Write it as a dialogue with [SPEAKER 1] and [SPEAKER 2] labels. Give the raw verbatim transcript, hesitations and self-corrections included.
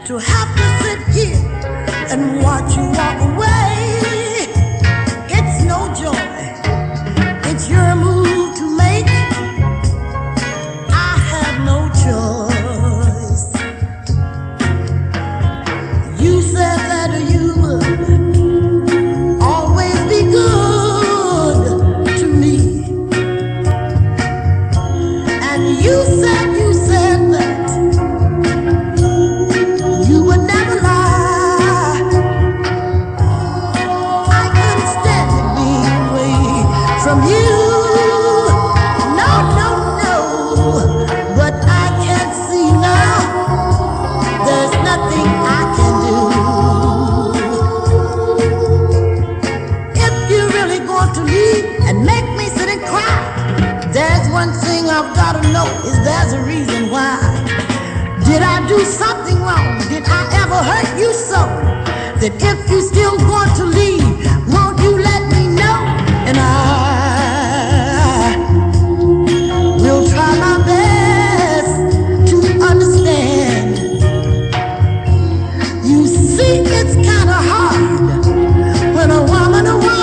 [SPEAKER 1] to have to sit here and watch you walk away. It's no joy, it's your move to make. I have no choice. You said that you would always be good to me, and you said, you said that you would never lie. I couldn't stand it being away from you. No, no, no. But I can see now there's nothing I can do. If you're really going to leave and make me sit and cry, there's one thing I've got to know, is there's a reason why. Did I do something wrong? Did I ever hurt you so that if you still want to leave, won't you let me know? And I will try my best to understand. You see, it's kind of hard when a woman, a woman